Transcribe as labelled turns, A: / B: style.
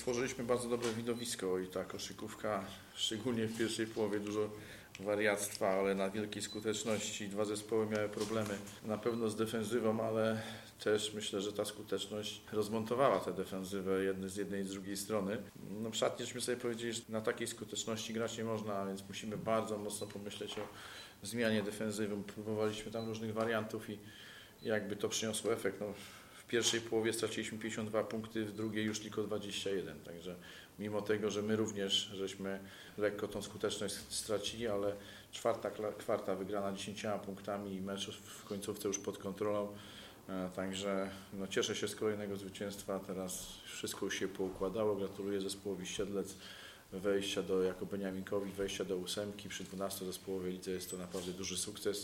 A: stworzyliśmy bardzo dobre widowisko i ta koszykówka, szczególnie w pierwszej połowie, dużo wariactwa, ale na wielkiej skuteczności. Dwa zespoły miały problemy na pewno z defensywą, ale też myślę, że ta skuteczność rozmontowała tę defensywę z jednej i z drugiej strony. W szatni żeśmy sobie powiedzieli, że na takiej skuteczności grać nie można, więc musimy bardzo mocno pomyśleć o zmianie defensywy. Próbowaliśmy tam różnych wariantów i jakby to przyniosło efekt. W pierwszej połowie straciliśmy 52 punkty, w drugiej już tylko 21. Także mimo tego, że my również żeśmy lekko tą skuteczność stracili, ale czwarta kwarta wygrana 10 punktami i mecz w końcówce już pod kontrolą. Także cieszę się z kolejnego zwycięstwa. Teraz wszystko już się poukładało. Gratuluję zespołowi Siedlec wejścia jako Beniaminkowi, wejścia do 8 przy 12-zespołowej lidze. Jest to naprawdę duży sukces.